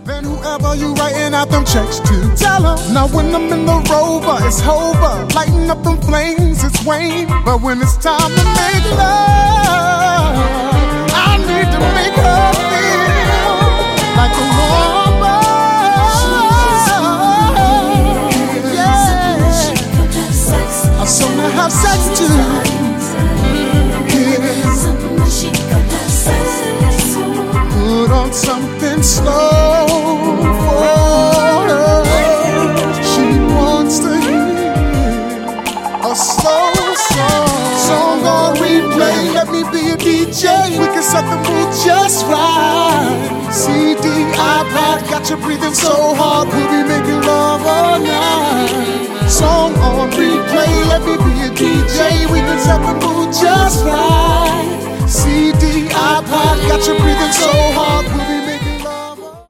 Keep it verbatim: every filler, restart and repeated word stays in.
Then whoever you writing out them checks to, tell them. Now when I'm in the Rover, it's Hova. Lighting up them flames, it's Wayne. But when it's time to make love, I need to make her feel like a woman. Yeah, I just wanna have sex too. Yeah. Put on something slow for her. She wants to hear a slow song. Song on replay, let me be a D J. We can set the mood just right. C D, iPad, got you breathing so hard. We'll be making love all night. Song on replay, let me be a D J. We can set the mood just right. C D, iPad, got you breathing